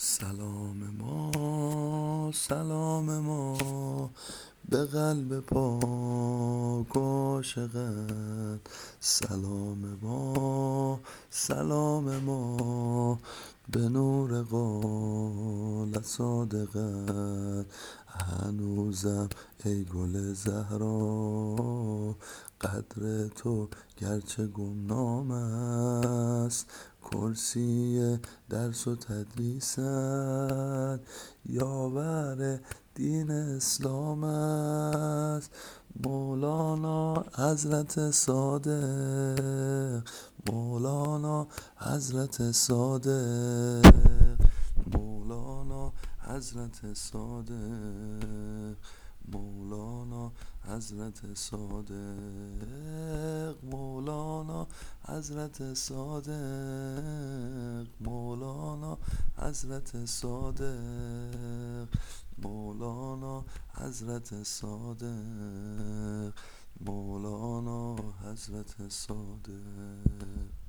سلام ما به قلب پاک و عاشقت. سلام ما به نور قالت صادقت. هنوزم ای گل زهرا قدر تو گرچه گمنام است، کرسی درس و تدریست یاور دین اسلام است. مولانا حضرت صادق، مولانا حضرت صادق، مولانا حضرت صادق، مولانا حضرت صادق، مولانا حضرت صادق، مولانا حضرت صادق، مولانا حضرت صادق، مولانا حضرت صادق.